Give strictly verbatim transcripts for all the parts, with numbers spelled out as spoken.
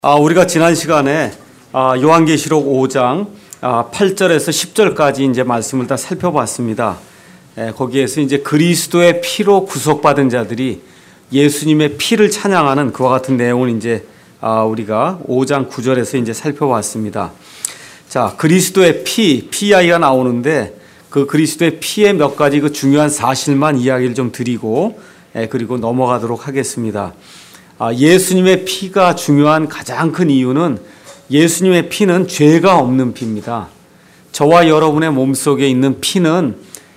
아, 우리가 지난 시간에 아, 요한계시록 오 장 아, 팔 절에서 십 절까지 이제 말씀을 다 살펴봤습니다. 에, 거기에서 이제 그리스도의 피로 구속받은 자들이 예수님의 피를 찬양하는 그와 같은 내용을 이제 아, 우리가 오 장 구 절에서 이제 살펴봤습니다. 자, 그리스도의 피, 피아이가 나오는데 그 그리스도의 피의 몇 가지 그 중요한 사실만 이야기를 좀 드리고 에, 그리고 넘어가도록 하겠습니다. 예수님의 피가 중요한 가장 큰 이유는 예수님의 피는 죄가 없는 피입니다. 저와 여러분의 몸속에 있는 피는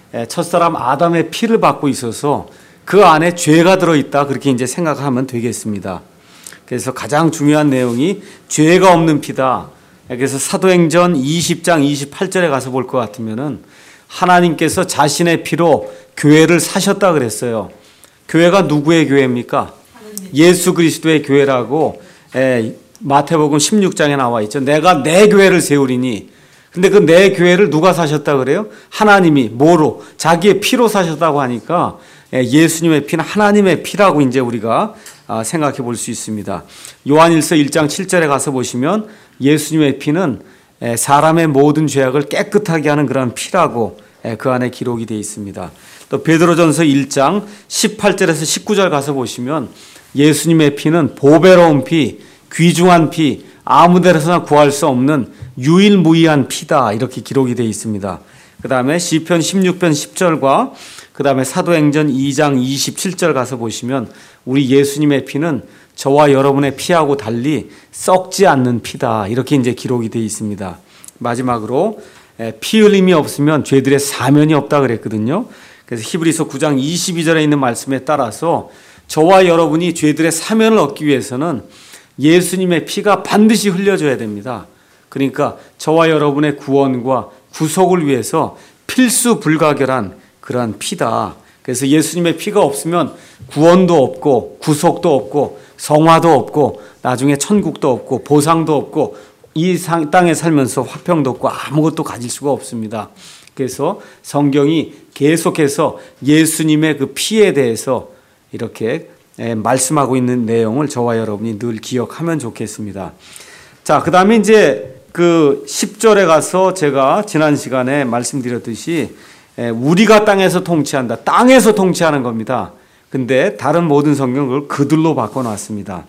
첫사람 아담의 피를 받고 있어서 그 안에 죄가 들어있다, 그렇게 이제 생각하면 되겠습니다. 그래서 가장 중요한 내용이 죄가 없는 피다. 그래서 사도행전 이십 장 이십팔 절에 가서 볼 것 같으면은 하나님께서 자신의 피로 교회를 사셨다 그랬어요. 교회가 누구의 교회입니까? 예수 그리스도의 교회라고 에, 마태복음 십육 장에 나와 있죠. 내가 내 교회를 세우리니. 근데 그 내 교회를 누가 사셨다 그래요? 하나님이. 뭐로? 자기의 피로 사셨다고 하니까 에, 예수님의 피는 하나님의 피라고 이제 우리가 아, 생각해 볼 수 있습니다. 요한일서 일 장 칠 절에 가서 보시면 예수님의 피는 에, 사람의 모든 죄악을 깨끗하게 하는 그런 피라고 에, 그 안에 기록이 되어 있습니다. 또 베드로전서 일 장 십팔 절에서 십구 절 가서 보시면 예수님의 피는 보배로운 피, 귀중한 피, 아무 데서나 구할 수 없는 유일무이한 피다, 이렇게 기록이 되어 있습니다. 그 다음에 시편 십육 편 십 절과 그 다음에 사도행전 이 장 이십칠 절 가서 보시면 우리 예수님의 피는 저와 여러분의 피하고 달리 썩지 않는 피다, 이렇게 이제 기록이 되어 있습니다. 마지막으로 피 흘림이 없으면 죄들의 사면이 없다 그랬거든요. 그래서 히브리서 구 장 이십이 절에 있는 말씀에 따라서 저와 여러분이 죄들의 사면을 얻기 위해서는 예수님의 피가 반드시 흘려져야 됩니다. 그러니까 저와 여러분의 구원과 구속을 위해서 필수 불가결한 그러한 피다. 그래서 예수님의 피가 없으면 구원도 없고 구속도 없고 성화도 없고 나중에 천국도 없고 보상도 없고 이 땅에 살면서 화평도 없고 아무것도 가질 수가 없습니다. 그래서 성경이 계속해서 예수님의 그 피에 대해서 이렇게 말씀하고 있는 내용을 저와 여러분이 늘 기억하면 좋겠습니다. 자, 그 다음에 이제 그 십 절에 가서 제가 지난 시간에 말씀드렸듯이 우리가 땅에서 통치한다. 땅에서 통치하는 겁니다. 근데 다른 모든 성경을 그들로 바꿔놨습니다.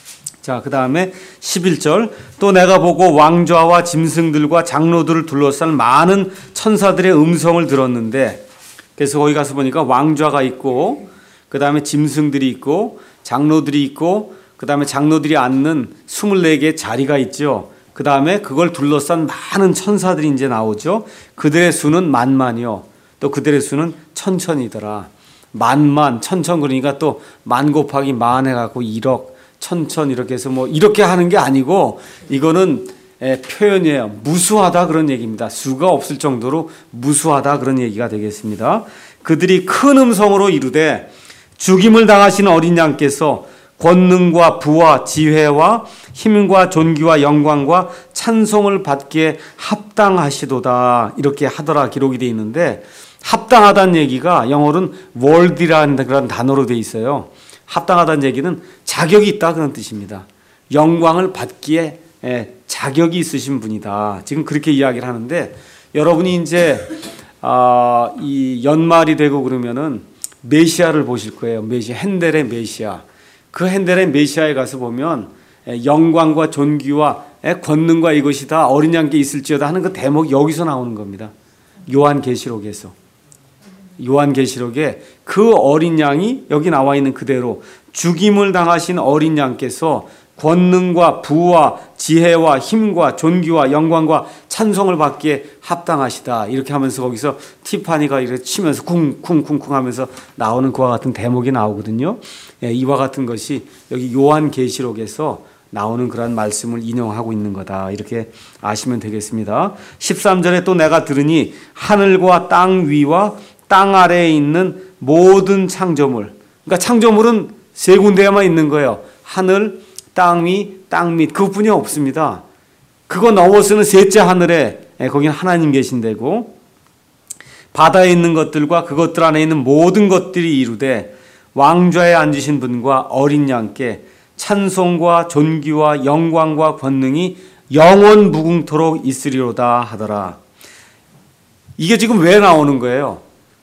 자, 그 다음에 십일 절, 또 내가 보고 왕좌와 짐승들과 장로들을 둘러싼 많은 천사들의 음성을 들었는데, 그래서 거기 가서 보니까 왕좌가 있고 그 다음에 짐승들이 있고 장로들이 있고 그 다음에 장로들이 앉는 스물네 개의 자리가 있죠. 그 다음에 그걸 둘러싼 많은 천사들이 이제 나오죠. 그들의 수는 만만이요, 또 그들의 수는 천천이더라. 만만, 천천, 그러니까 또 만 곱하기 만 해갖고 일억, 천천 이렇게 해서 뭐 이렇게 하는 게 아니고 이거는 에, 표현이에요. 무수하다 그런 얘기입니다. 수가 없을 정도로 무수하다 그런 얘기가 되겠습니다. 그들이 큰 음성으로 이르되 죽임을 당하신 어린 양께서 권능과 부와 지혜와 힘과 존귀와 영광과 찬송을 받기에 합당하시도다, 이렇게 하더라 기록이 되어 있는데, 합당하다는 얘기가 영어로는 worthy라는 그런 단어로 되어 있어요. 합당하다는 얘기는 자격이 있다 그런 뜻입니다. 영광을 받기에 자격이 있으신 분이다, 지금 그렇게 이야기를 하는데, 여러분이 이제 아, 이 연말이 되고 그러면은 메시아를 보실 거예요. 메시아, 핸델의 메시아. 그 핸델의 메시아에 가서 보면 영광과 존귀와 권능과 이것이 다 어린 양께 있을지어다 하는 그 대목이 여기서 나오는 겁니다. 요한계시록에서. 요한계시록에 그 어린 양이 여기 나와 있는 그대로 죽임을 당하신 어린 양께서 권능과 부와 지혜와 힘과 존귀와 영광과 찬송을 받기에 합당하시다, 이렇게 하면서 거기서 티파니가 이렇게 치면서 쿵쿵쿵쿵 하면서 나오는 그와 같은 대목이 나오거든요. 예, 이와 같은 것이 여기 요한계시록에서 나오는 그런 말씀을 인용하고 있는 거다, 이렇게 아시면 되겠습니다. 십삼 절에 또 내가 들으니 하늘과 땅 위와 땅 아래에 있는 모든 창조물, 그러니까 창조물은 세 군데에만 있는 거예요. 하늘, 땅 위, 땅 밑, 그것뿐이 없습니다. 그거 넘어서는 셋째 하늘에 거기는 하나님 계신 데고, 바다에 있는 것들과 그것들 안에 있는 모든 것들이 이루되 왕좌에 앉으신 분과 어린 양께 찬송과 존귀와 영광과 권능이 영원 무궁토록 있으리로다 하더라. 이게 지금 왜 나오는 거예요?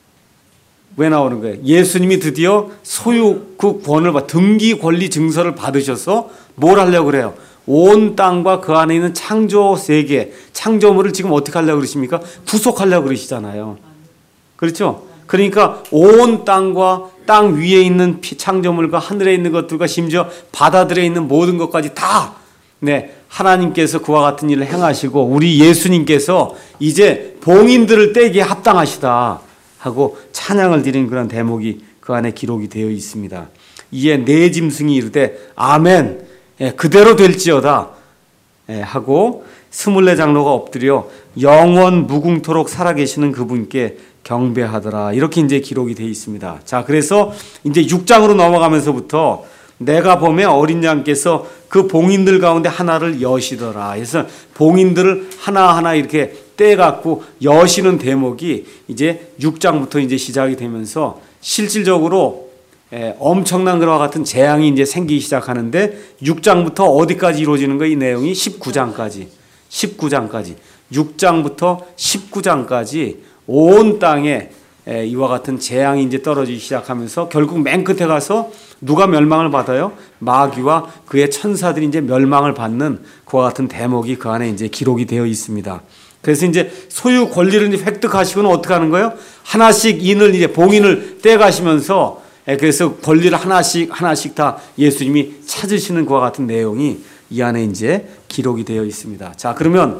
왜 나오는 거예요? 예수님이 드디어 소유 그 권을 받, 등기 권리 증서를 받으셔서 뭘 하려고 그래요? 온 땅과 그 안에 있는 창조 세계, 창조물을 지금 어떻게 하려고 그러십니까? 구속하려고 그러시잖아요. 그렇죠? 그러니까 온 땅과 땅 위에 있는 창조물과 하늘에 있는 것들과 심지어 바다들에 있는 모든 것까지 다 네, 하나님께서 그와 같은 일을 행하시고 우리 예수님께서 이제 봉인들을 떼기에 합당하시다 하고 찬양을 드리는 그런 대목이 그 안에 기록이 되어 있습니다. 이에 네 짐승이 이르되 아멘, 예, 그대로 될지어다, 예, 하고 스물네 장로가 엎드려 영원 무궁토록 살아계시는 그분께 경배하더라. 이렇게 이제 기록이 되어 있습니다. 자, 그래서 이제 육 장으로 넘어가면서부터 내가 보면 어린 양께서 그 봉인들 가운데 하나를 여시더라. 그래서 봉인들을 하나하나 이렇게 떼갖고 여시는 대목이 이제 육 장부터 이제 시작이 되면서 실질적으로 예, 엄청난 것과 같은 재앙이 이제 생기기 시작하는데 육 장부터 어디까지 이루어지는 거예요? 이 내용이 십구 장까지. 십구 장까지. 육 장부터 십구 장까지 온 땅에 예, 이와 같은 재앙이 이제 떨어지기 시작하면서 결국 맨 끝에 가서 누가 멸망을 받아요? 마귀와 그의 천사들이 이제 멸망을 받는 그와 같은 대목이 그 안에 이제 기록이 되어 있습니다. 그래서 이제 소유 권리를 이제 획득하시고는 어떻게 하는 거예요? 하나씩 인을 이제 봉인을 떼가시면서 예, 그래서 권리를 하나씩 하나씩 다 예수님이 찾으시는 그와 같은 내용이 이 안에 이제 기록이 되어 있습니다. 자, 그러면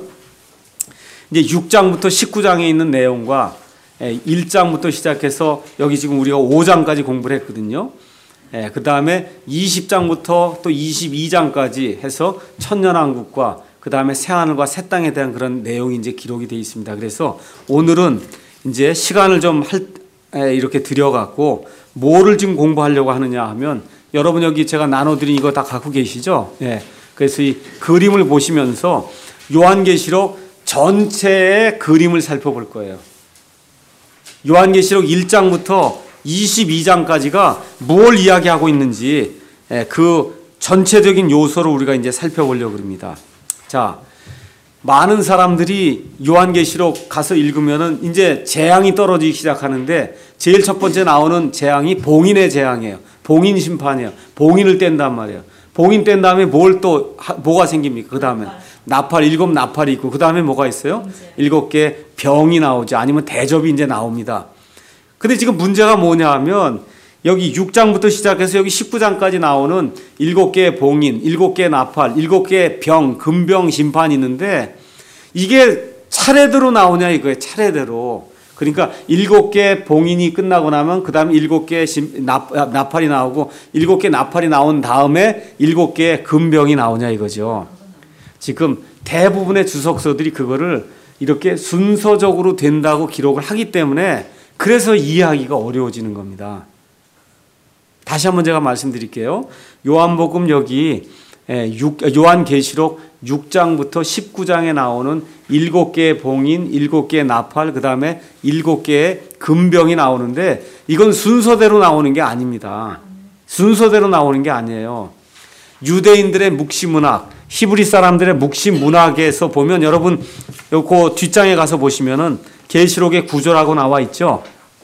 이제 육 장부터 십구 장에 있는 내용과 일 장부터 시작해서 여기 지금 우리가 오 장까지 공부를 했거든요. 예, 그 다음에 이십 장부터 또 이십이 장까지 해서 천년왕국과 그 다음에 새하늘과 새 땅에 대한 그런 내용이 이제 기록이 되어 있습니다. 그래서 오늘은 이제 시간을 좀 할, 예, 이렇게 들여갖고 뭐를 지금 공부하려고 하느냐 하면 여러분 여기 제가 나눠드린 이거 다 갖고 계시죠? 예, 그래서 이 그림을 보시면서 요한계시록 전체의 그림을 살펴볼 거예요. 요한계시록 일 장부터 이십이 장까지가 뭘 이야기하고 있는지 그 전체적인 요소를 우리가 이제 살펴보려고 합니다. 자, 많은 사람들이 요한계시록 가서 읽으면은 이제 재앙이 떨어지기 시작하는데 제일 첫 번째 나오는 재앙이 봉인의 재앙이에요. 봉인 심판이에요. 봉인을 뗀단 말이에요. 봉인 뗀 다음에 뭘 또 뭐가 생깁니까? 그 다음에 나팔, 일곱 나팔이 있고 그 다음에 뭐가 있어요? 일곱 개 병이 나오죠. 아니면 대접이 이제 나옵니다. 근데 지금 문제가 뭐냐 하면 여기 육 장부터 시작해서 여기 십구 장까지 나오는 일곱 개의 봉인, 일곱 개의 나팔, 일곱 개의 병, 금병 심판이 있는데 이게 차례대로 나오냐 이거예요. 차례대로. 그러니까 일곱 개 봉인이 끝나고 나면 그 다음에 일곱 개 나팔이 나오고 일곱 개 나팔이 나온 다음에 일곱 개의 금병이 나오냐 이거죠. 지금 대부분의 주석서들이 그거를 이렇게 순서적으로 된다고 기록을 하기 때문에 그래서 이해하기가 어려워지는 겁니다. 다시 한번 제가 말씀드릴게요. 요한복음 여기 요한계시록 육 장부터 십구 장에 나오는 일곱 개의 봉인, 일곱 개의 나팔, 그 다음에 일곱 개의 금병이 나오는데 이건 순서대로 나오는 게 아닙니다. 순서대로 나오는 게 아니에요. 유대인들의 묵시문학, 히브리 사람들의 묵시문학에서 보면 여러분 그 뒷장에 가서 보시면은 계시록의 구조라고 나와 있죠.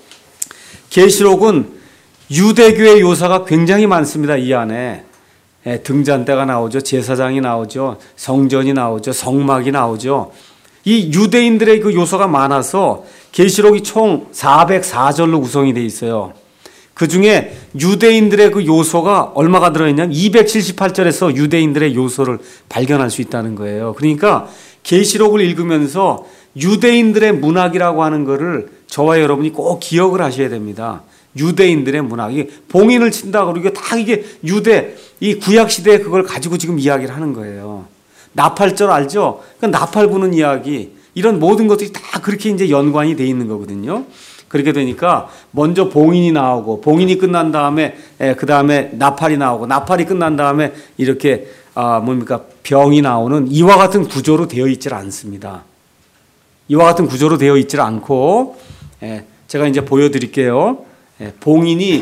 계시록은 유대교의 요소가 굉장히 많습니다. 이 안에 등잔대가 나오죠. 제사장이 나오죠. 성전이 나오죠. 성막이 나오죠. 이 유대인들의 그 요소가 많아서 계시록이 총 사백사 절로 구성이 되어 있어요. 그 중에 유대인들의 그 요소가 얼마가 들어있냐면 이백칠십팔 절에서 유대인들의 요소를 발견할 수 있다는 거예요. 그러니까 계시록을 읽으면서 유대인들의 문학이라고 하는 거를 저와 여러분이 꼭 기억을 하셔야 됩니다. 유대인들의 문학이 봉인을 친다고 그러고 다 이게 유대 이 구약 시대에 그걸 가지고 지금 이야기를 하는 거예요. 나팔절 알죠? 그러니까 나팔 부는 이야기 이런 모든 것들이 다 그렇게 이제 연관이 돼 있는 거거든요. 그렇게 되니까 먼저 봉인이 나오고 봉인이 끝난 다음에 그 다음에 나팔이 나오고 나팔이 끝난 다음에 이렇게 아 뭡니까 병이 나오는 이와 같은 구조로 되어 있질 않습니다. 이와 같은 구조로 되어 있질 않고 예, 제가 이제 보여드릴게요. 예, 봉인이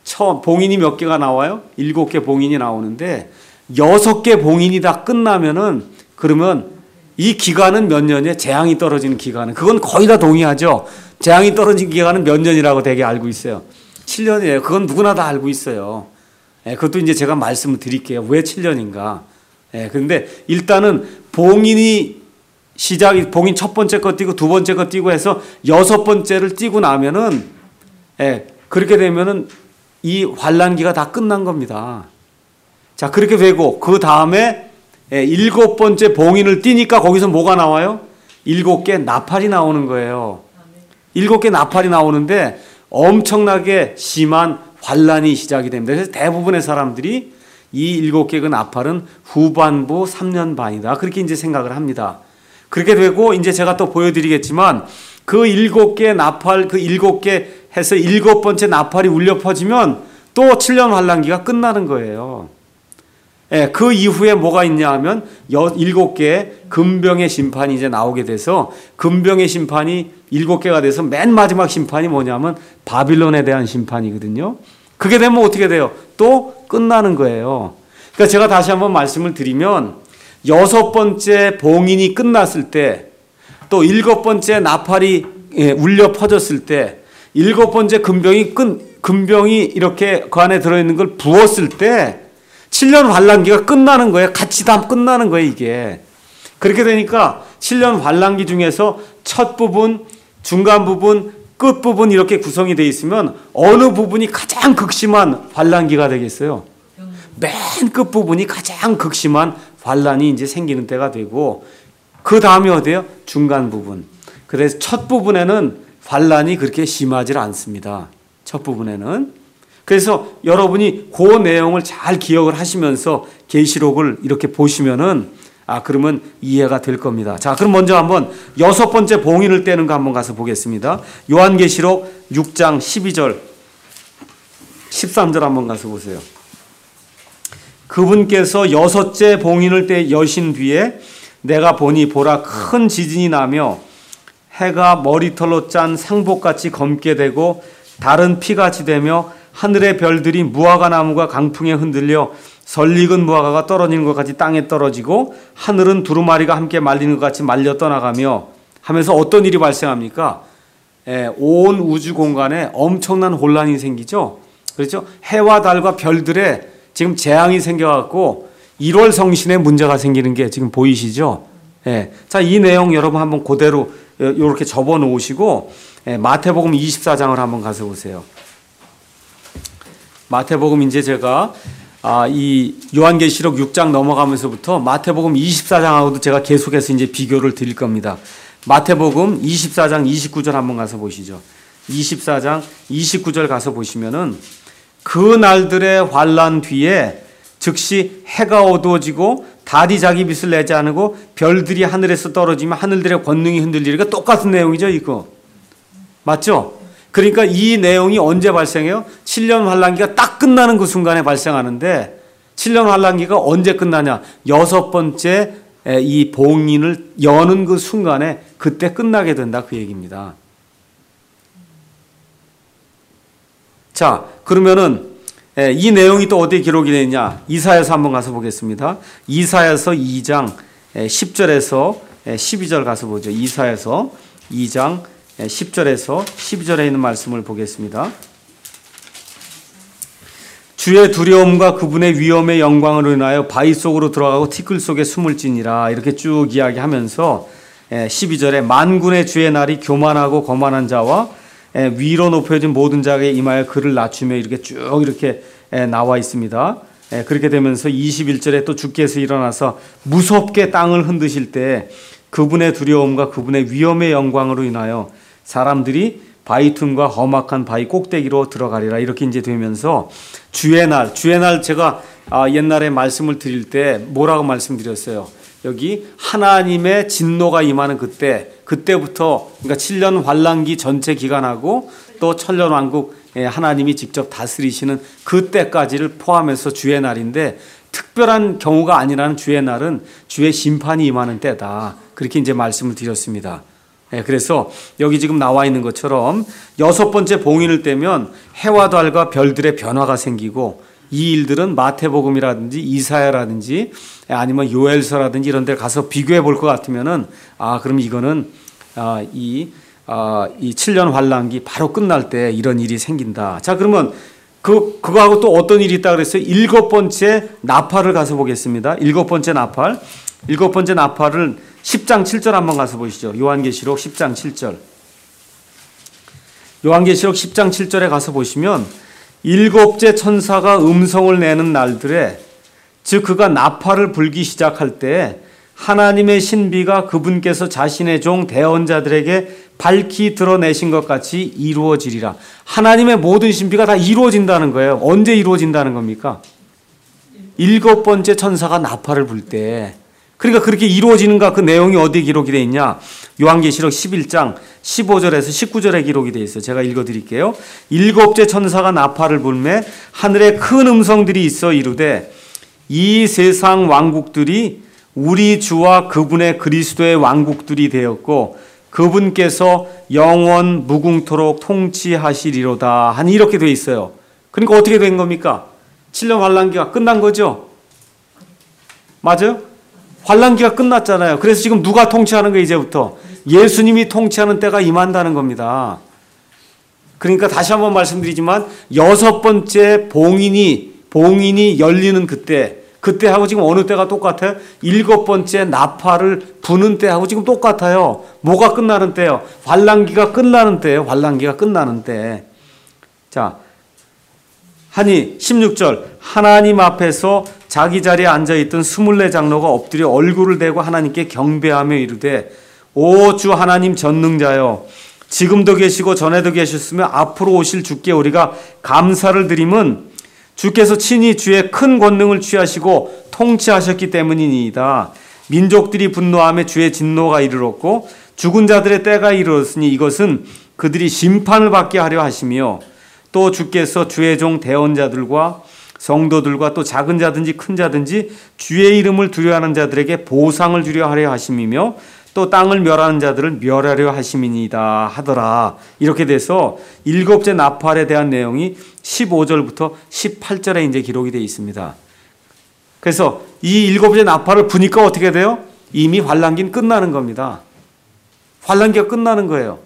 처음 봉인이 몇 개가 나와요? 일곱 개 봉인이 나오는데 여섯 개 봉인이 다 끝나면은 그러면 이 기간은 몇 년이에요? 재앙이 떨어지는 기간은. 그건 거의 다 동의하죠. 재앙이 떨어진 기간은 몇 년이라고 되게 알고 있어요. 칠 년이에요. 그건 누구나 다 알고 있어요. 예, 그것도 이제 제가 말씀을 드릴게요. 왜 칠 년인가? 예, 그런데 일단은 봉인이 시작이, 봉인 첫 번째 거 띄고 두 번째 거 띄고 해서 여섯 번째를 띄고 나면은, 예, 그렇게 되면은 이 환란기가 다 끝난 겁니다. 자, 그렇게 되고 그 다음에 예, 일곱 번째 봉인을 띄니까 거기서 뭐가 나와요? 일곱 개 나팔이 나오는 거예요. 일곱 개 나팔이 나오는데 엄청나게 심한 환란이 시작이 됩니다. 그래서 대부분의 사람들이 이 일곱 개 그 나팔은 후반부 삼 년 반이다. 그렇게 이제 생각을 합니다. 그렇게 되고 이제 제가 또 보여드리겠지만 그 일곱 개 나팔, 그 일곱 개 해서 일곱 번째 나팔이 울려 퍼지면 또 칠 년 환란기가 끝나는 거예요. 예, 그 이후에 뭐가 있냐 하면 일곱 개의 금병의 심판이 이제 나오게 돼서 금병의 심판이 일곱 개가 돼서 맨 마지막 심판이 뭐냐면 바빌론에 대한 심판이거든요. 그게 되면 어떻게 돼요? 또 끝나는 거예요. 그러니까 제가 다시 한번 말씀을 드리면 여섯 번째 봉인이 끝났을 때 또 일곱 번째 나팔이 예, 울려 퍼졌을 때 일곱 번째 금병이 끝, 금병이 이렇게 그 안에 들어있는 걸 부었을 때 칠 년 환란기가 끝나는 거예요. 같이 다 끝나는 거예요, 이게. 그렇게 되니까 칠 년 환란기 중에서 첫 부분, 중간 부분, 끝 부분 이렇게 구성이 되어 있으면 어느 부분이 가장 극심한 환란기가 되겠어요? 맨 끝 부분이 가장 극심한 환란이 이제 생기는 때가 되고 그 다음에 어디예요? 중간 부분. 그래서 첫 부분에는 환란이 그렇게 심하지 않습니다. 첫 부분에는. 그래서 여러분이 그 내용을 잘 기억을 하시면서 계시록을 이렇게 보시면은 아 그러면 이해가 될 겁니다. 자, 그럼 먼저 한번 여섯 번째 봉인을 떼는 거 한번 가서 보겠습니다. 요한계시록 육 장 십이 절 십삼 절 한번 가서 보세요. 그분께서 여섯째 봉인을 떼 여신 뒤에 내가 보니 보라 큰 지진이 나며 해가 머리털로 짠 상복같이 검게 되고 달은 피같이 되며 하늘의 별들이 무화과 나무가 강풍에 흔들려 설익은 무화과가 떨어지는 것 같이 땅에 떨어지고 하늘은 두루마리가 함께 말리는 것 같이 말려 떠나가며 하면서 어떤 일이 발생합니까? 예, 온 우주 공간에 엄청난 혼란이 생기죠. 그렇죠? 해와 달과 별들에 지금 재앙이 생겨갖고 일월 성신에 문제가 생기는 게 지금 보이시죠? 예. 자, 이 내용 여러분 한번 그대로 이렇게 접어 놓으시고 예, 마태복음 이십사 장을 한번 가서 보세요. 마태복음 이제 제가 아, 이 요한계시록 육 장 넘어가면서부터 마태복음 이십사 장하고도 제가 계속해서 이제 비교를 드릴 겁니다. 마태복음 이십사 장 이십구 절 한번 가서 보시죠. 이십사 장 이십구 절 가서 보시면은 그 날들의 환란 뒤에 즉시 해가 어두워지고 달이 자기 빛을 내지 않고 별들이 하늘에서 떨어지면 하늘들의 권능이 흔들리니까 똑같은 내용이죠, 이거. 맞죠? 그러니까 이 내용이 언제 발생해요? 칠 년 환란기가 딱 끝나는 그 순간에 발생하는데 칠 년 환란기가 언제 끝나냐? 여섯 번째 이 봉인을 여는 그 순간에 그때 끝나게 된다 그 얘기입니다. 자, 그러면은 이 내용이 또 어디에 기록이 되어 있냐? 이사야서 한번 가서 보겠습니다. 이사야서 이 장 십 절에서 십이 절 가서 보죠. 이사야서 이 장 십 절에서 십이 절에 있는 말씀을 보겠습니다. 주의 두려움과 그분의 위엄의 영광으로 인하여 바위 속으로 들어가고 티끌 속에 숨을지니라 이렇게 쭉 이야기하면서 십이 절에 만군의 주의 날이 교만하고 거만한 자와 위로 높여진 모든 자에게 임하여 그를 낮추며 이렇게 쭉 이렇게 나와 있습니다. 그렇게 되면서 이십일 절에 또 주께서 일어나서 무섭게 땅을 흔드실 때 그분의 두려움과 그분의 위엄의 영광으로 인하여 사람들이 바위 틈과 험악한 바위 꼭대기로 들어가리라 이렇게 이제 되면서 주의 날, 주의 날 제가 옛날에 말씀을 드릴 때 뭐라고 말씀드렸어요? 여기 하나님의 진노가 임하는 그때, 그때부터 그러니까 칠 년 환란기 전체 기간하고 또 천년 왕국 하나님이 직접 다스리시는 그때까지를 포함해서 주의 날인데 특별한 경우가 아니라는 주의 날은 주의 심판이 임하는 때다. 그렇게 이제 말씀을 드렸습니다. 예, 그래서 여기 지금 나와 있는 것처럼 여섯 번째 봉인을 떼면 해와 달과 별들의 변화가 생기고 이 일들은 마태복음이라든지 이사야라든지 아니면 요엘서라든지 이런 데 가서 비교해 볼 것 같으면은 아, 그럼 이거는 아, 이, 아, 이 칠 년 환란기 바로 끝날 때 이런 일이 생긴다. 자, 그러면 그, 그거하고 또 어떤 일이 있다 그랬어요? 일곱 번째 나팔을 가서 보겠습니다. 일곱 번째 나팔. 일곱 번째 나팔을 십 장 칠 절 한번 가서 보시죠. 요한계시록 십 장 칠 절. 요한계시록 십 장 칠 절에 가서 보시면 일곱째 천사가 음성을 내는 날들에, 즉 그가 나팔을 불기 시작할 때 하나님의 신비가 그분께서 자신의 종 대언자들에게 밝히 드러내신 것 같이 이루어지리라. 하나님의 모든 신비가 다 이루어진다는 거예요. 언제 이루어진다는 겁니까? 일곱 번째 천사가 나팔을 불 때. 그러니까 그렇게 이루어지는가, 그 내용이 어디에 기록이 되어 있냐? 요한계시록 십일 장 십오 절에서 십구 절에 기록이 되어 있어요. 제가 읽어드릴게요. 일곱째 천사가 나팔을 불매 하늘에 큰 음성들이 있어 이르되 이 세상 왕국들이 우리 주와 그분의 그리스도의 왕국들이 되었고 그분께서 영원 무궁토록 통치하시리로다 하니 이렇게 되어 있어요. 그러니까 어떻게 된 겁니까? 칠 년 환란기가 끝난 거죠? 맞아요? 환란기가 끝났잖아요. 그래서 지금 누가 통치하는 거예요? 이제부터 예수님이 통치하는 때가 임한다는 겁니다. 그러니까 다시 한번 말씀드리지만 여섯 번째 봉인이 봉인이 열리는 그때, 그때하고 지금 어느 때가 똑같아요? 일곱 번째 나팔을 부는 때하고 지금 똑같아요. 뭐가 끝나는 때요? 환란기가 끝나는 때예요. 환란기가 끝나는 때. 자, 하니 십육 절 하나님 앞에서 자기 자리에 앉아있던 스물네 장로가 엎드려 얼굴을 대고 하나님께 경배하며 이르되 오 주 하나님 전능자여, 지금도 계시고 전에도 계셨으며 앞으로 오실 주께 우리가 감사를 드림은 주께서 친히 주의 큰 권능을 취하시고 통치하셨기 때문이니이다. 민족들이 분노하며 주의 진노가 이르렀고 죽은 자들의 때가 이르렀으니 이것은 그들이 심판을 받게 하려 하시며 또 주께서 주의 종 대언자들과 성도들과 또 작은 자든지 큰 자든지 주의 이름을 두려워하는 자들에게 보상을 주려 하려 하심이며 또 땅을 멸하는 자들을 멸하려 하심이니이다 하더라. 이렇게 돼서 일곱째 나팔에 대한 내용이 십오 절부터 십팔 절에 이제 기록이 되어 있습니다. 그래서 이 일곱째 나팔을 부니까 어떻게 돼요? 이미 환란기는 끝나는 겁니다. 환란기가 끝나는 거예요.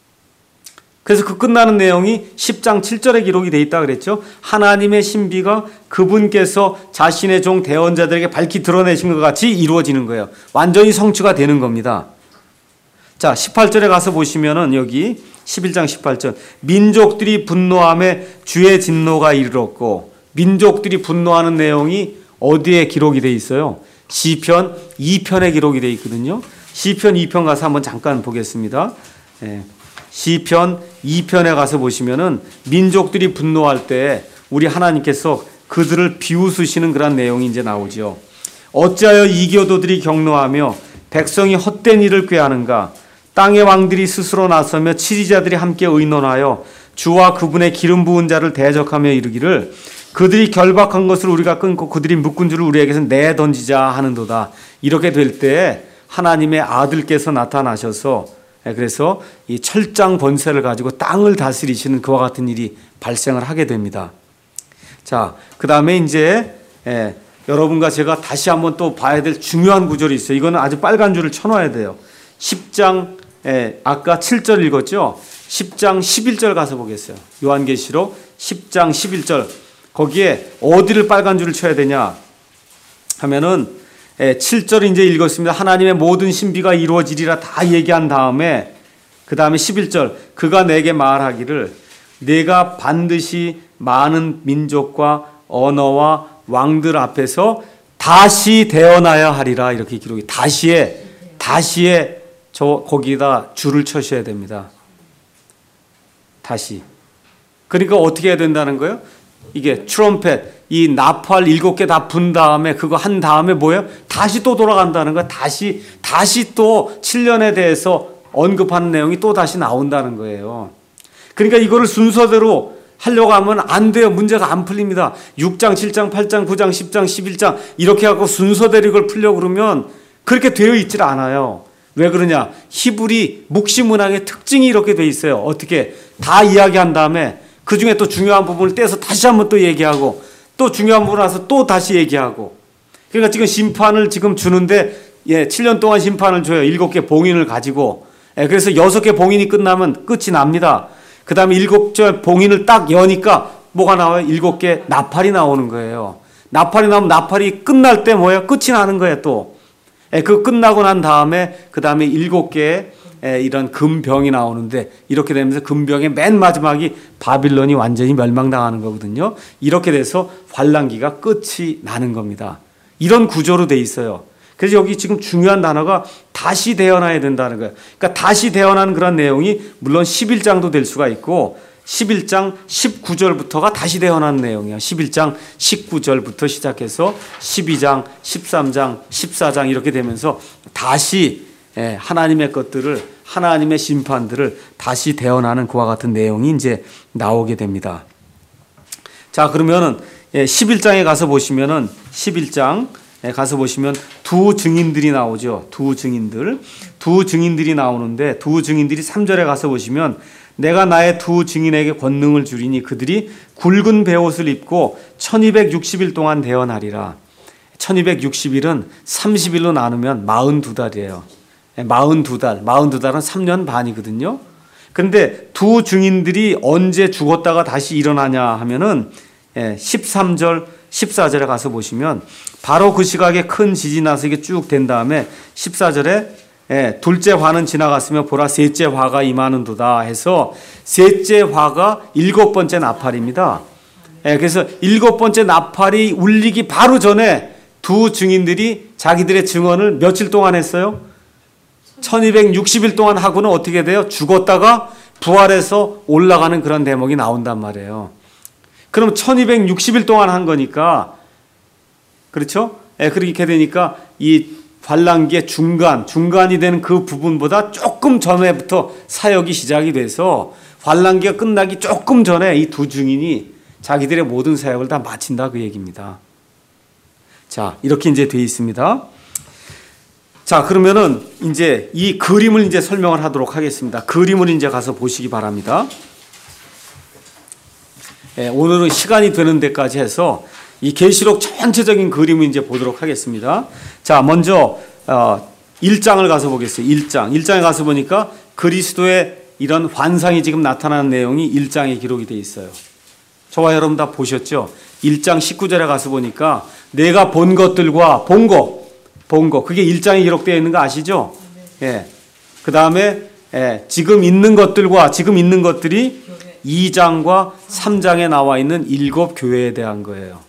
그래서 그 끝나는 내용이 십 장 칠 절에 기록이 되어 있다 그랬죠. 하나님의 신비가 그분께서 자신의 종 대언자들에게 밝히 드러내신 것 같이 이루어지는 거예요. 완전히 성취가 되는 겁니다. 자, 십팔 절에 가서 보시면은 여기 십일 장 십팔 절 민족들이 분노하며 주의 진노가 이르렀고, 민족들이 분노하는 내용이 어디에 기록이 되어 있어요? 시편 이 편에 기록이 되어 있거든요. 시편 이 편 가서 한번 잠깐 보겠습니다. 예. 시편 이 편에 가서 보시면은 민족들이 분노할 때 우리 하나님께서 그들을 비웃으시는 그런 내용이 이제 나오죠. 어찌하여 이교도들이 격노하며 백성이 헛된 일을 꾀하는가? 땅의 왕들이 스스로 나서며 치리자들이 함께 의논하여 주와 그분의 기름 부은 자를 대적하며 이르기를 그들이 결박한 것을 우리가 끊고 그들이 묶은 줄을 우리에게서 내던지자 하는도다. 이렇게 될 때 하나님의 아들께서 나타나셔서 그래서 이 철장 권세를 가지고 땅을 다스리시는 그와 같은 일이 발생을 하게 됩니다. 자, 그 다음에 이제 예, 여러분과 제가 다시 한번 또 봐야 될 중요한 구절이 있어요. 이거는 아주 빨간 줄을 쳐놔야 돼요. 십 장 예, 아까 칠 절 읽었죠? 십 장 십일 절 가서 보겠어요. 요한계시록 십 장 십일 절 거기에 어디를 빨간 줄을 쳐야 되냐 하면은 예, 칠 절 이제 읽었습니다. 하나님의 모든 신비가 이루어지리라 다 얘기한 다음에 그 다음에 십일 절 그가 내게 말하기를 내가 반드시 많은 민족과 언어와 왕들 앞에서 다시 태어나야 하리라. 이렇게 기록이 다시에 다시에 저 거기다 줄을 쳐셔야 됩니다. 다시. 그러니까 어떻게 해야 된다는 거예요? 이게 트럼펫 이 나팔 일곱 개 다 분 다음에 그거 한 다음에 뭐예요? 다시 또 돌아간다는 거야. 다시 다시 또 칠 년에 대해서 언급하는 내용이 또 다시 나온다는 거예요. 그러니까 이거를 순서대로 하려고 하면 안 돼요. 문제가 안 풀립니다. 육 장, 칠 장, 팔 장, 구 장, 십 장, 십일 장 이렇게 하고 순서대로 이걸 풀려고 그러면 그렇게 되어 있질 않아요. 왜 그러냐? 히브리 묵시문학의 특징이 이렇게 돼 있어요. 어떻게 다 이야기한 다음에 그 중에 또 중요한 부분을 떼서 다시 한번 또 얘기하고 또 중요한 부분 와서 또 다시 얘기하고. 그러니까 지금 심판을 지금 주는데 예, 칠 년 동안 심판을 줘요. 일곱 개 봉인을 가지고. 예, 그래서 여섯 개 봉인이 끝나면 끝이 납니다. 그 다음에 일곱 개 봉인을 딱 여니까 뭐가 나와요? 일곱 개 나팔이 나오는 거예요. 나팔이 나오면 나팔이 끝날 때 뭐예요? 끝이 나는 거예요, 또. 예, 그 끝나고 난 다음에 그 다음에 일곱 개의 예, 이런 금병이 나오는데 이렇게 되면서 금병의 맨 마지막이 바빌론이 완전히 멸망당하는 거거든요. 이렇게 돼서 환란기가 끝이 나는 겁니다. 이런 구조로 돼 있어요. 그래서 여기 지금 중요한 단어가 다시 태어나야 된다는 거예요. 그러니까 다시 태어나는 그런 내용이 물론 십일 장도 될 수가 있고 십일 장 십구 절부터가 다시 태어나는 내용이에요. 십일 장 십구 절부터 시작해서 십이 장, 십삼 장, 십사 장 이렇게 되면서 다시 하나님의 것들을 하나님의 심판들을 다시 태어나는 그와 같은 내용이 이제 나오게 됩니다. 자, 그러면은 십일 장에 가서 보시면은 십일 장 가서 보시면 두 증인들이 나오죠. 두 증인들. 두 증인들이 나오는데 두 증인들이 삼 절에 가서 보시면 내가 나의 두 증인에게 권능을 주리니 그들이 굵은 베옷을 입고 천이백육십 일 동안 대언하리라. 천이백육십 일은 삼십 일로 나누면 사십이 달이에요. 사십이 달. 사십이 달은 삼 년 반이거든요. 그런데 두 증인들이 언제 죽었다가 다시 일어나냐 하면은 십삼 절, 십사 절에 가서 보시면 바로 그 시각에 큰 지진이 나서 이게 쭉 된 다음에 십사 절에 예, 둘째 화는 지나갔으며 보라 셋째 화가 임하는도다 해서 셋째 화가 일곱 번째 나팔입니다. 예, 그래서 일곱 번째 나팔이 울리기 바로 전에 두 증인들이 자기들의 증언을 며칠 동안 했어요? 천이백육십 일 동안 하고는 어떻게 돼요? 죽었다가 부활해서 올라가는 그런 대목이 나온단 말이에요. 그럼 천이백육십 일 동안 한 거니까 그렇죠? 예, 그렇게 되니까 이 환란기의 중간, 중간이 되는 그 부분보다 조금 전에부터 사역이 시작이 돼서 환란기가 끝나기 조금 전에 이 두 증인이 자기들의 모든 사역을 다 마친다 그 얘기입니다. 자, 이렇게 이제 돼 있습니다. 자, 그러면은 이제 이 그림을 이제 설명을 하도록 하겠습니다. 그림을 이제 가서 보시기 바랍니다. 예, 오늘은 시간이 되는 데까지 해서 이 계시록 전체적인 그림을 이제 보도록 하겠습니다. 자, 먼저 어, 일 장을 가서 보겠어요. 일 장. 일 장에 가서 보니까 그리스도의 이런 환상이 지금 나타나는 내용이 일 장에 기록이 되어 있어요. 저와 여러분 다 보셨죠? 일 장 십구 절에 가서 보니까 내가 본 것들과 본 거, 본 거, 그게 일 장에 기록되어 있는 거 아시죠? 예. 그 다음에 예, 지금 있는 것들과 지금 있는 것들이 이 장과 삼 장에 나와 있는 일곱 교회에 대한 거예요.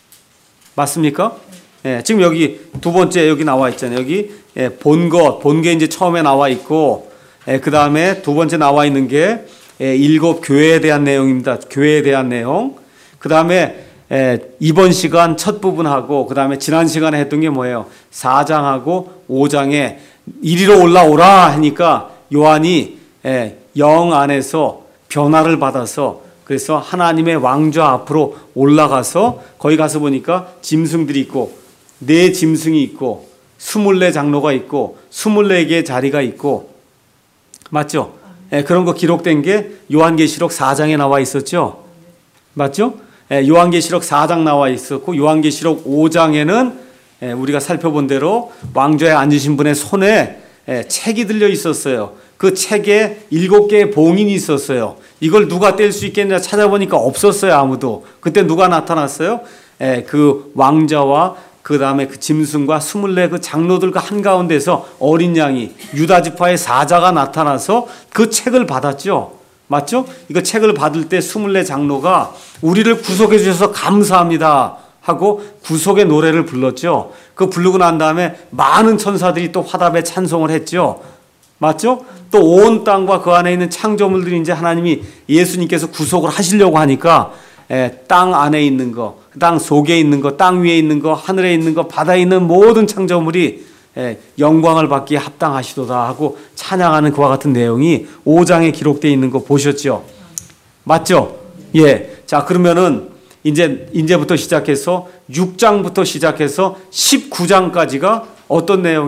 맞습니까? 예, 지금 여기 두 번째 여기 나와 있잖아요. 여기 예, 본 것, 본 게 이제 처음에 나와 있고, 예, 그 다음에 두 번째 나와 있는 게 예, 일곱 교회에 대한 내용입니다. 교회에 대한 내용. 그 다음에 예, 이번 시간 첫 부분하고 그 다음에 지난 시간에 했던 게 뭐예요? 사 장하고 오 장에 이리로 올라오라 하니까 요한이 예, 영 안에서 변화를 받아서 그래서 하나님의 왕좌 앞으로 올라가서 거기 가서 보니까 짐승들이 있고 네 짐승이 있고 스물네 장로가 있고 스물네 개의 자리가 있고 맞죠? 예, 그런 거 기록된 게 요한계시록 사 장에 나와 있었죠? 맞죠? 예, 요한계시록 사 장 나와 있었고 요한계시록 오 장에는 예, 우리가 살펴본 대로 왕좌에 앉으신 분의 손에 예, 책이 들려 있었어요. 그 책에 일곱 개의 봉인이 있었어요. 이걸 누가 뗄 수 있겠냐 찾아보니까 없었어요. 아무도. 그때 누가 나타났어요? 예, 그 왕자와 그 다음에 그 짐승과 스물네 그 장로들과 한가운데서 어린 양이 유다 지파의 사자가 나타나서 그 책을 받았죠. 맞죠? 이거 책을 받을 때 스물네 장로가 우리를 구속해 주셔서 감사합니다 하고 구속의 노래를 불렀죠. 그 부르고 난 다음에 많은 천사들이 또 화답에 찬송을 했죠. 맞죠? 또 온 땅과 그 안에 있는 창조물들이 이제 하나님이 예수님께서 구속을 하시려고 하니까 에, 땅 안에 있는 거, 땅 속에 있는 거, 땅 위에 있는 거, 하늘에 있는 거, 바다에 있는 모든 창조물이 에, 영광을 받기에 합당하시도다 하고 찬양하는 그와 같은 내용이 오 장에 기록되어 있는 거 보셨죠? 맞죠? 예. 자, 그러면은 이제 이제부터 시작해서 육 장부터 시작해서 십구 장까지가 어떤 내용이에요?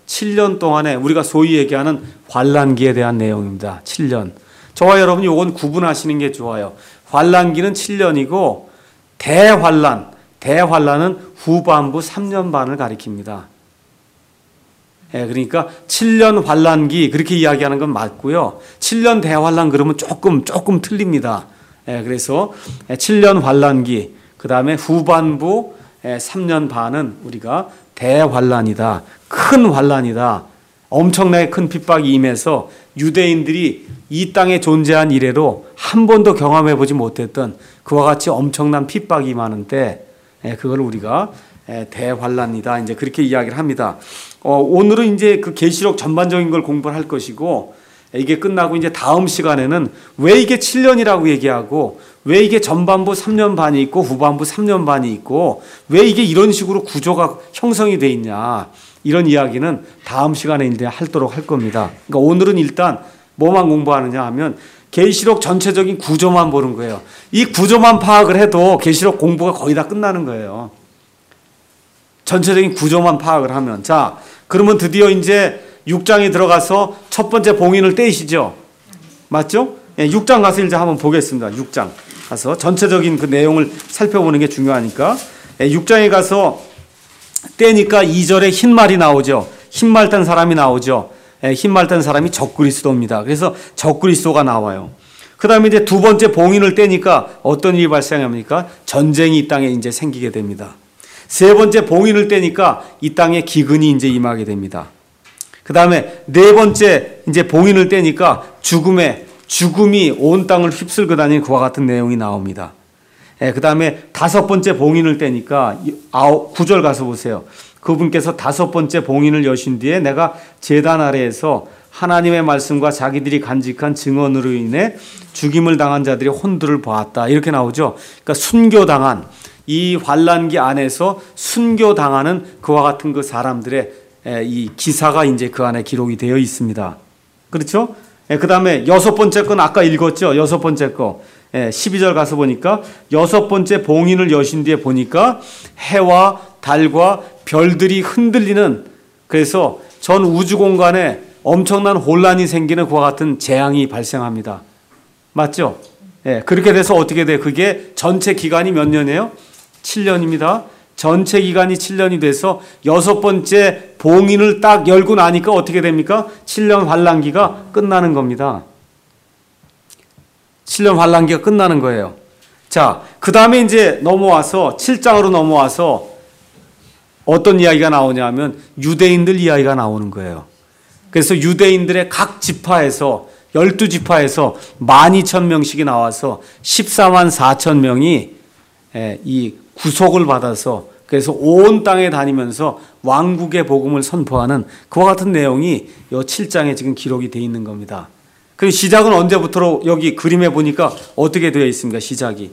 칠 년 동안에 우리가 소위 얘기하는 환란기에 대한 내용입니다. 칠 년. 저와 여러분이 이건 구분하시는 게 좋아요. 환란기는 칠 년이고 대환란, 대환란은 후반부 삼 년 반을 가리킵니다. 예, 그러니까 칠 년 환란기 그렇게 이야기하는 건 맞고요. 칠 년 대환란 그러면 조금 조금 틀립니다. 예, 그래서 칠 년 환란기 그 다음에 후반부 삼 년 반은 우리가 대환란이다. 큰 환란이다. 엄청나게 큰 핍박이 임해서 유대인들이 이 땅에 존재한 이래로 한 번도 경험해 보지 못했던 그와 같이 엄청난 핍박이 임하는 때 그걸 우리가 대환란이다. 이제 그렇게 이야기를 합니다. 어, 오늘은 이제 그 계시록 전반적인 걸 공부를 할 것이고 이게 끝나고 이제 다음 시간에는 왜 이게 칠 년이라고 얘기하고 왜 이게 전반부 삼 년 반이 있고 후반부 삼 년 반이 있고 왜 이게 이런 식으로 구조가 형성이 돼 있냐 이런 이야기는 다음 시간에 이제 하도록 할 겁니다. 그러니까 오늘은 일단 뭐만 공부하느냐 하면 계시록 전체적인 구조만 보는 거예요. 이 구조만 파악을 해도 계시록 공부가 거의 다 끝나는 거예요. 전체적인 구조만 파악을 하면. 자, 그러면 드디어 이제 육 장에 들어가서 첫 번째 봉인을 떼시죠. 맞죠? 예, 육 장 가서 이제 한번 보겠습니다. 육 장 가서 전체적인 그 내용을 살펴보는 게 중요하니까. 예, 육 장에 가서 떼니까 이 절에 흰 말이 나오죠. 흰 말 딴 사람이 나오죠. 예, 흰 말 딴 사람이 적그리스도입니다. 그래서 적그리스도가 나와요. 그 다음에 이제 두 번째 봉인을 떼니까 어떤 일이 발생합니까? 전쟁이 이 땅에 이제 생기게 됩니다. 세 번째 봉인을 떼니까 이 땅에 기근이 이제 임하게 됩니다. 그 다음에 네 번째 이제 봉인을 떼니까 죽음의 죽음이 온 땅을 휩쓸고 다니는 그와 같은 내용이 나옵니다. 예, 그 다음에 다섯 번째 봉인을 떼니까 아홉, 구 절 가서 보세요. 그분께서 다섯 번째 봉인을 여신 뒤에 내가 제단 아래에서 하나님의 말씀과 자기들이 간직한 증언으로 인해 죽임을 당한 자들의 혼들을 보았다. 이렇게 나오죠. 그러니까 순교당한 이 환란기 안에서 순교당하는 그와 같은 그 사람들의 이 기사가 이제 그 안에 기록이 되어 있습니다. 그렇죠? 그 다음에 여섯 번째 건 아까 읽었죠? 여섯 번째 거. 십이 절 가서 보니까 여섯 번째 봉인을 여신 뒤에 보니까 해와 달과 별들이 흔들리는 그래서 전 우주 공간에 엄청난 혼란이 생기는 그와 같은 재앙이 발생합니다. 맞죠? 예, 그렇게 돼서 어떻게 돼? 그게 전체 기간이 몇 년이에요? 칠 년입니다. 전체 기간이 칠 년이 돼서 여섯 번째 봉인을 딱 열고 나니까 어떻게 됩니까? 칠 년 환란기가 끝나는 겁니다. 칠 년 환란기가 끝나는 거예요. 자, 그 다음에 이제 넘어와서 칠 장으로 넘어와서 어떤 이야기가 나오냐 하면 유대인들 이야기가 나오는 거예요. 그래서 유대인들의 각 지파에서 열두 지파에서 만 이천 명씩이 나와서 십사만 사천 명이 이 구속을 받아서 그래서 온 땅에 다니면서 왕국의 복음을 선포하는 그와 같은 내용이 이 칠 장에 지금 기록이 되어 있는 겁니다. 그리고 시작은 언제부터로 여기 그림에 보니까 어떻게 되어 있습니까? 시작이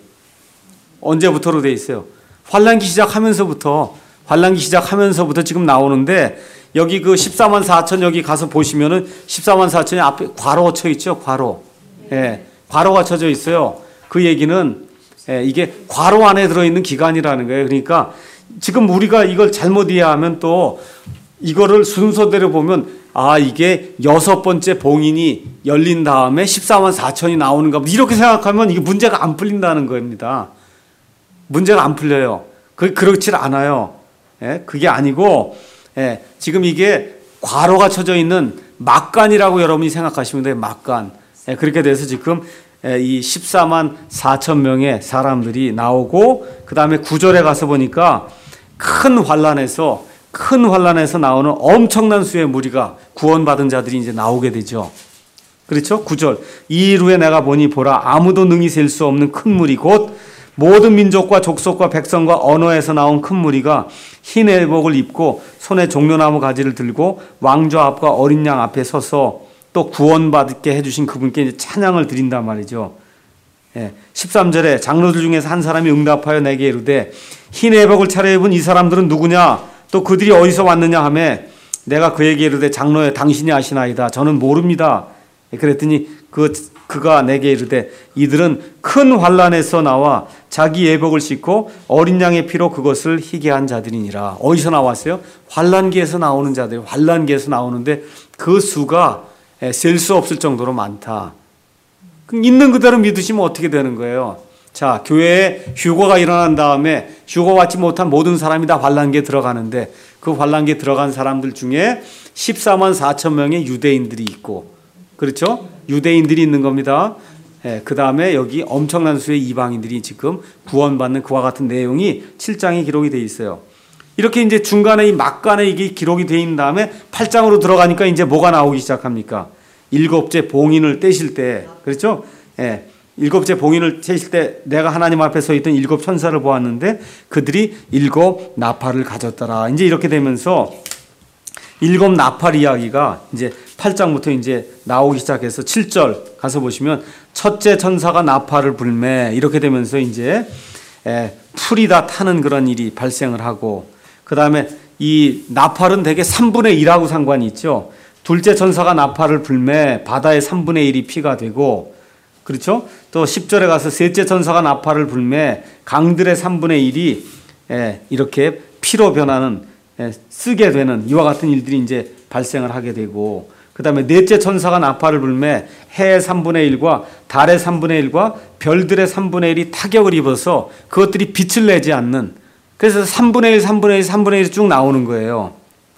언제부터로 되어 있어요? 환란기 시작하면서부터 환란기 시작하면서부터 지금 나오는데 여기 그 십사만 사천 여기 가서 보시면은 십사만 사천이 앞에 괄호 쳐 있죠. 괄호. 예, 괄호가 쳐져 있어요. 그 얘기는 예, 이게 괄호 안에 들어있는 기간이라는 거예요. 그러니까 지금 우리가 이걸 잘못 이해하면 또 이거를 순서대로 보면 아 이게 여섯 번째 봉인이 열린 다음에 십사만 사천이 나오는가 이렇게 생각하면 이게 문제가 안 풀린다는 겁니다. 문제가 안 풀려요. 그 그렇지 않아요. 예, 그게 아니고 예, 지금 이게 괄호가 쳐져 있는 막간이라고 여러분이 생각하시면 돼요. 막간. 예, 그렇게 돼서 지금 이 십사만 사천 명의 사람들이 나오고 그 다음에 구 절에 가서 보니까 큰 환란에서 큰 환란에서 나오는 엄청난 수의 무리가 구원받은 자들이 이제 나오게 되죠. 그렇죠? 구 절 이 일 후에 내가 보니 보라 아무도 능히 셀 수 없는 큰 무리 곧 모든 민족과 족속과 백성과 언어에서 나온 큰 무리가 흰 애복을 입고 손에 종려나무 가지를 들고 왕좌 앞과 어린 양 앞에 서서 또 구원받게 해주신 그분께 이제 찬양을 드린단 말이죠. 예, 십삼 절에 장로들 중에서 한 사람이 응답하여 내게 이르되 흰 애복을 차려입은 이 사람들은 누구냐 또 그들이 어디서 왔느냐 하며 내가 그에게 이르되 장로여 당신이 아시나이다 저는 모릅니다. 그랬더니 그 그가 내게 이르되 이들은 큰 환난에서 나와 자기 예복을 씻고 어린 양의 피로 그것을 희게 한 자들이니라. 어디서 나왔어요? 환난기에서 나오는 자들, 환난기에서 나오는데 그 수가 셀 수 없을 정도로 많다. 그럼 있는 그대로 믿으시면 어떻게 되는 거예요? 자, 교회에 휴거가 일어난 다음에 휴거 받지 못한 모든 사람이 다 환난기에 들어가는데 그 환난기에 들어간 사람들 중에 십사만 사천 명의 유대인들이 있고, 그렇죠? 유대인들이 있는 겁니다. 예, 그 다음에 여기 엄청난 수의 이방인들이 지금 구원받는 그와 같은 내용이 칠 장에 기록이 되어 있어요. 이렇게 이제 중간에 이 막간에 이게 기록이 되어 있는 다음에 팔 장으로 들어가니까 이제 뭐가 나오기 시작합니까? 일곱째 봉인을 떼실 때, 그렇죠? 예. 일곱째 봉인을 떼실 때 내가 하나님 앞에 서 있던 일곱 천사를 보았는데 그들이 일곱 나팔을 가졌더라. 이제 이렇게 되면서 일곱 나팔 이야기가 이제 팔 장부터 이제 나오기 시작해서 칠 절 가서 보시면 첫째 천사가 나팔을 불매 이렇게 되면서 이제 에, 풀이 다 타는 그런 일이 발생을 하고, 그 다음에 이 나팔은 대개 삼분의 일하고 상관이 있죠. 둘째 천사가 나팔을 불매 바다의 삼분의 일이 피가 되고, 그렇죠? 또 십 절에 가서 셋째 천사가 나팔을 불매 강들의 삼분의 일이 에, 이렇게 피로 변하는, 에, 쓰게 되는 이와 같은 일들이 이제 발생을 하게 되고, 그 다음에 넷째 천사가 나팔을 불매 해의 삼분의 일과 달의 삼분의 일과 별들의 삼분의 일이 타격을 입어서 그것들이 빛을 내지 않는, 그래서 삼분의 일, 삼분의 일, 삼분의 일이 쭉 나오는 거예요.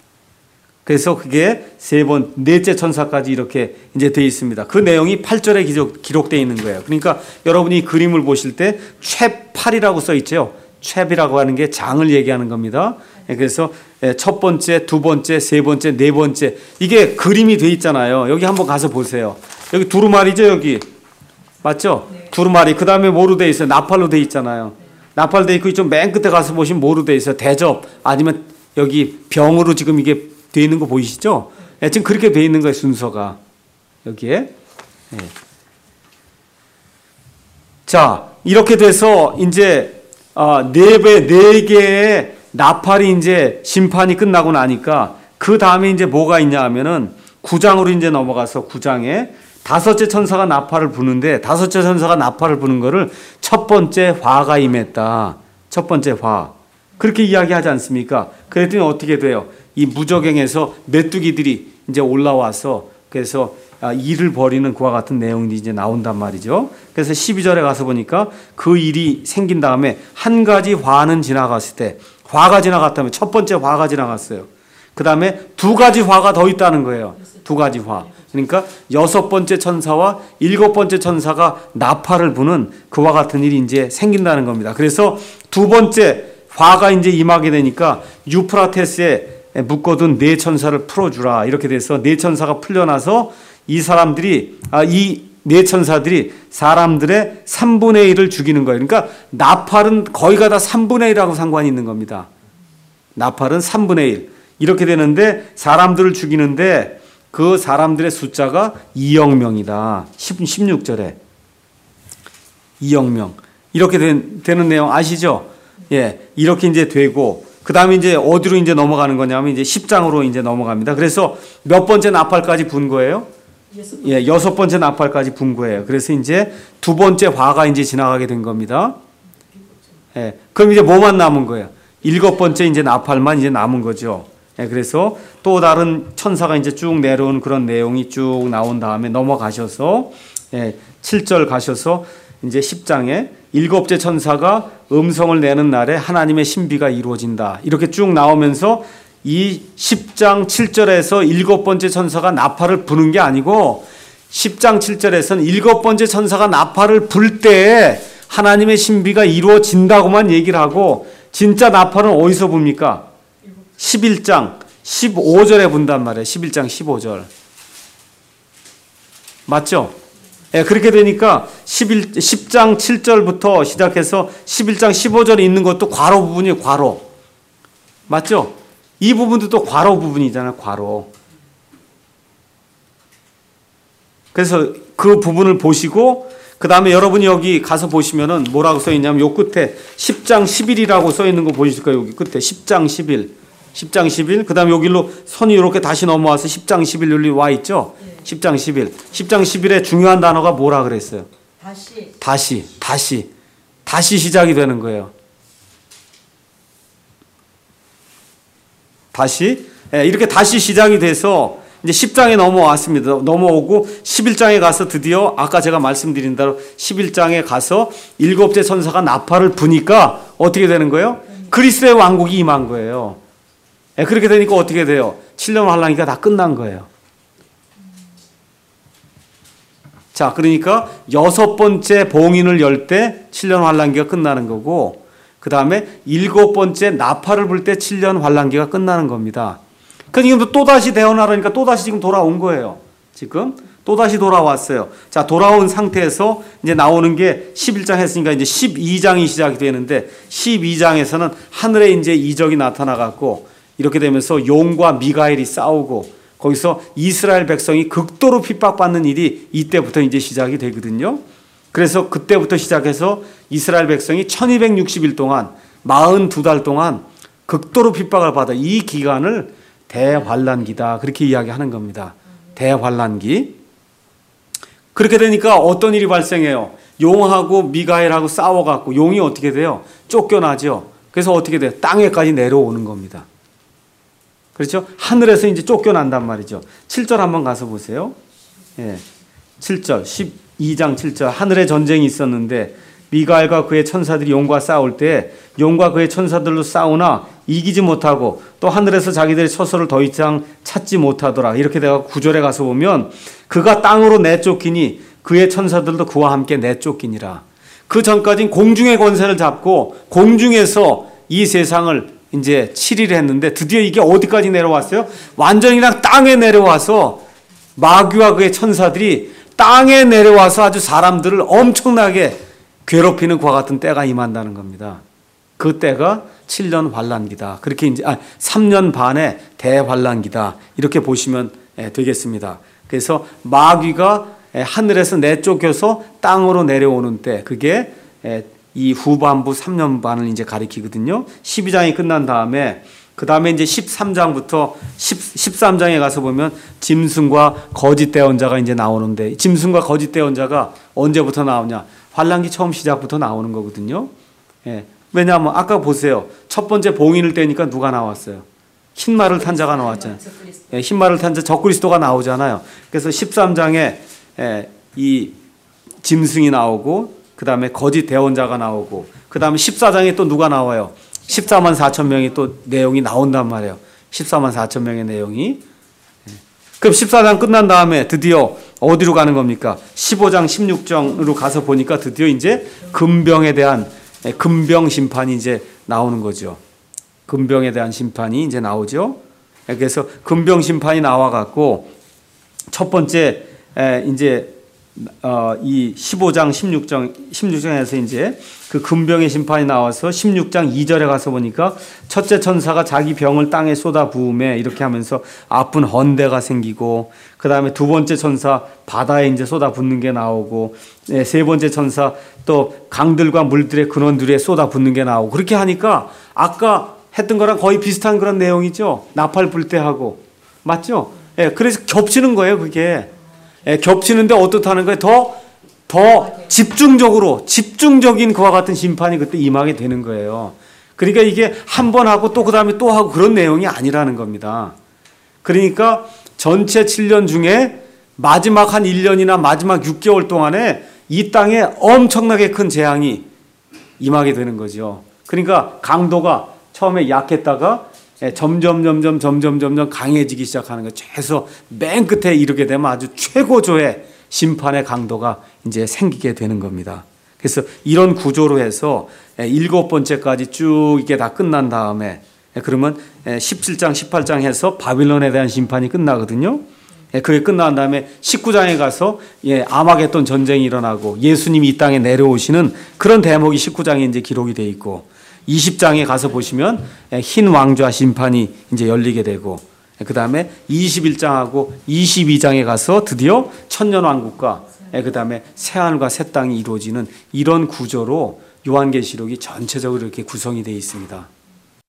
그래서 그게 세 번, 넷째 천사까지 이렇게 이제 되어 있습니다. 그 내용이 팔 절에 기록, 기록되어 있는 거예요. 그러니까 여러분이 그림을 보실 때 최팔이라고 써 있죠. 최이라고 하는 게 장을 얘기하는 겁니다. 그래서 첫 번째, 두 번째, 세 번째, 네 번째 이게 그림이 돼 있잖아요. 여기 한번 가서 보세요. 여기 두루마리죠, 여기. 맞죠? 네. 두루마리. 그 다음에 뭐로 돼 있어요? 나팔로 돼 있잖아요. 네. 나팔 돼 있고 이쪽 맨 끝에 가서 보시면 뭐로 돼 있어요? 대접 아니면 여기 병으로 지금 이게 돼 있는 거 보이시죠? 네. 지금 그렇게 돼 있는 거예요, 순서가. 여기에. 네. 자, 이렇게 돼서 이제 아, 네 배, 네 개의 나팔이 이제 심판이 끝나고 나니까 그 다음에 이제 뭐가 있냐 하면은 구 장으로 이제 넘어가서 구 장에 다섯째 천사가 나팔을 부는데 다섯째 천사가 나팔을 부는 거를 첫 번째 화가 임했다. 첫 번째 화. 그렇게 이야기하지 않습니까? 그랬더니 어떻게 돼요? 이 무저갱에서 메뚜기들이 이제 올라와서 그래서 일을 벌이는 그와 같은 내용이 이제 나온단 말이죠. 그래서 십이 절에 가서 보니까 그 일이 생긴 다음에 한 가지 화는 지나갔을 때, 화가 지나갔다면 첫 번째 화가 지나갔어요. 그 다음에 두 가지 화가 더 있다는 거예요. 두 가지 화. 그러니까 여섯 번째 천사와 일곱 번째 천사가 나팔을 부는 그와 같은 일이 이제 생긴다는 겁니다. 그래서 두 번째 화가 이제 임하게 되니까 유프라테스에 묶어둔 네 천사를 풀어주라. 이렇게 돼서 네 천사가 풀려나서 이 사람들이, 아, 이 네 천사들이 사람들의 삼분의 일을 죽이는 거예요. 그러니까 나팔은 거의가 다 삼분의 일하고 상관이 있는 겁니다. 나팔은 삼분의 일. 이렇게 되는데 사람들을 죽이는데 그 사람들의 숫자가 이억 명이다. 십육 절에. 이억 명. 이렇게 된, 되는 내용 아시죠? 예. 이렇게 이제 되고, 그 다음에 이제 어디로 이제 넘어가는 거냐면 이제 십 장으로 이제 넘어갑니다. 그래서 몇 번째 나팔까지 분 거예요? 예, 여섯 번째 나팔까지 분 거예요. 그래서 이제 두 번째 화가 이제 지나가게 된 겁니다. 예, 그럼 이제 뭐만 남은 거예요? 일곱 번째 이제 나팔만 이제 남은 거죠. 예, 그래서 또 다른 천사가 이제 쭉 내려온 그런 내용이 쭉 나온 다음에 넘어가셔서 예, 칠 절 가셔서 이제 십 장에 일곱째 천사가 음성을 내는 날에 하나님의 신비가 이루어진다. 이렇게 쭉 나오면서 이 십 장 칠 절에서 일곱 번째 천사가 나팔을 부는 게 아니고 십 장 칠 절에서는 일곱 번째 천사가 나팔을 불 때에 하나님의 신비가 이루어진다고만 얘기를 하고 진짜 나팔은 어디서 붑니까? 십일 장 십오 절에 분단 말이에요. 십일 장 십오 절. 맞죠? 예, 그렇게 되니까 십일, 십 장 칠 절부터 시작해서 십일 장 십오 절에 있는 것도 괄호 부분이에요. 괄호. 맞죠? 이 부분도 또 괄호 부분이잖아요. 괄호. 그래서 그 부분을 보시고 그 다음에 여러분이 여기 가서 보시면은 뭐라고 써있냐면 요 끝에 십 장 십일이라고 써있는 거 보이실 거예요. 여기 끝에 십 장 십일. 십 장 십일. 그 다음에 여기로 선이 이렇게 다시 넘어와서 십 장 십일 여기 와 있죠. 십 장 십일. 십 장 십일의 중요한 단어가 뭐라 그랬어요? 다시. 다시, 다시, 다시 시작이 되는 거예요. 다시, 예, 이렇게 다시 시작이 돼서 이제 십 장에 넘어왔습니다. 넘어오고 십일 장에 가서 드디어 아까 제가 말씀드린 대로 십일 장에 가서 일곱째 천사가 나팔을 부니까 어떻게 되는 거예요? 그리스도의 왕국이 임한 거예요. 예, 그렇게 되니까 어떻게 돼요? 칠 년 환란기가 다 끝난 거예요. 자, 그러니까 여섯 번째 봉인을 열 때 칠 년 환란기가 끝나는 거고, 그 다음에 일곱 번째 나팔을 불 때 칠 년 환란기가 끝나는 겁니다. 그러니까 또다시 대언하라니까 또다시 지금 돌아온 거예요. 지금 또다시 돌아왔어요. 자, 돌아온 상태에서 이제 나오는 게 십일 장 했으니까 이제 십이 장이 시작이 되는데, 십이 장에서는 하늘에 이제 이적이 나타나갖고 이렇게 되면서 용과 미가엘이 싸우고 거기서 이스라엘 백성이 극도로 핍박받는 일이 이때부터 이제 시작이 되거든요. 그래서 그때부터 시작해서 이스라엘 백성이 천이백육십 일 동안 사십이 달 동안 극도로 핍박을 받아. 이 기간을 대환란기다, 그렇게 이야기하는 겁니다. 대환란기. 그렇게 되니까 어떤 일이 발생해요? 용하고 미가엘하고 싸워갖고 용이 어떻게 돼요? 쫓겨나죠. 그래서 어떻게 돼요? 땅에까지 내려오는 겁니다. 그렇죠? 하늘에서 이제 쫓겨난단 말이죠. 칠 절 한번 가서 보세요. 예. 칠 절, 십이 장 칠 절. 하늘에 전쟁이 있었는데 미가엘과 그의 천사들이 용과 싸울 때 용과 그의 천사들로 싸우나 이기지 못하고 또 하늘에서 자기들의 처소를 더 이상 찾지 못하더라. 이렇게 내가 구 절에 가서 보면 그가 땅으로 내쫓기니 그의 천사들도 그와 함께 내쫓기니라. 그 전까지는 공중의 권세를 잡고 공중에서 이 세상을 이제 칠 일 했는데 드디어 이게 어디까지 내려왔어요? 완전히 그냥 땅에 내려와서 마귀와 그의 천사들이 땅에 내려와서 아주 사람들을 엄청나게 괴롭히는 그와 같은 때가 임한다는 겁니다. 그 때가 칠 년 환란기다. 그렇게 이제 아, 삼 년 반의 대환란기다. 이렇게 보시면 되겠습니다. 그래서 마귀가 하늘에서 내쫓겨서 땅으로 내려오는 때, 그게 이 후반부 삼 년 반을 이제 가리키거든요. 십이 장이 끝난 다음에 그 다음에 이제 십삼 장부터 십삼 장에 가서 보면 짐승과 거짓 대언자가 이제 나오는데, 짐승과 거짓 대언자가 언제부터 나오냐? 환란기 처음 시작부터 나오는 거거든요. 예. 왜냐하면 아까 보세요. 첫 번째 봉인을 떼니까 누가 나왔어요? 흰 말을 탄 자가 나왔잖아요. 예, 흰 말을 탄 자 적그리스도가 나오잖아요. 그래서 십삼 장에 예, 이 짐승이 나오고 그 다음에 거짓 대언자가 나오고 그 다음에 십사 장에 또 누가 나와요? 십사만 사천 명이 또 내용이 나온단 말이에요. 십사만 사천 명의 내용이. 그럼 십사 장 끝난 다음에 드디어 어디로 가는 겁니까? 십오 장, 십육 장으로 가서 보니까 드디어 이제 금병에 대한 금병 심판이 이제 나오는 거죠. 금병에 대한 심판이 이제 나오죠. 그래서 금병 심판이 나와갖고 첫 번째 이제 어, 이 십오 장, 십육 장, 십육 장에서 이제 그 금병의 심판이 나와서 십육 장 이 절에 가서 보니까 첫째 천사가 자기 병을 땅에 쏟아 부음에 이렇게 하면서 아픈 헌대가 생기고, 그 다음에 두 번째 천사 바다에 이제 쏟아 붓는 게 나오고, 네, 세 번째 천사 또 강들과 물들의 근원들에 쏟아 붓는 게 나오고, 그렇게 하니까 아까 했던 거랑 거의 비슷한 그런 내용이죠. 나팔 불 때 하고. 맞죠? 예, 그래서 겹치는 거예요, 그게. 예, 겹치는데 어떻다는 거예요? 더, 더 집중적으로, 집중적인 그와 같은 심판이 그때 임하게 되는 거예요. 그러니까 이게 한 번 하고 또 그 다음에 또 하고 그런 내용이 아니라는 겁니다. 그러니까 전체 칠 년 중에 마지막 한 일 년이나 마지막 육 개월 동안에 이 땅에 엄청나게 큰 재앙이 임하게 되는 거죠. 그러니까 강도가 처음에 약했다가 점점 점점 점점 점점 강해지기 시작하는 거죠. 그래서 맨 끝에 이르게 되면 아주 최고조의 심판의 강도가 이제 생기게 되는 겁니다. 그래서 이런 구조로 해서 일곱 번째까지 쭉 이게 다 끝난 다음에 그러면 십칠 장, 십팔 장 해서 바빌론에 대한 심판이 끝나거든요. 그게 끝난 다음에 십구 장에 가서 아마겟돈 전쟁이 일어나고 예수님이 이 땅에 내려오시는 그런 대목이 십구 장에 이제 기록이 돼 있고, 이십 장에 가서 보시면 흰 왕좌 심판이 이제 열리게 되고, 그 다음에 이십일 장하고 이십이 장에 가서 드디어 천년왕국과 그 다음에 새하늘과 새 땅이 이루어지는 이런 구조로 요한계시록이 전체적으로 이렇게 구성이 되어 있습니다.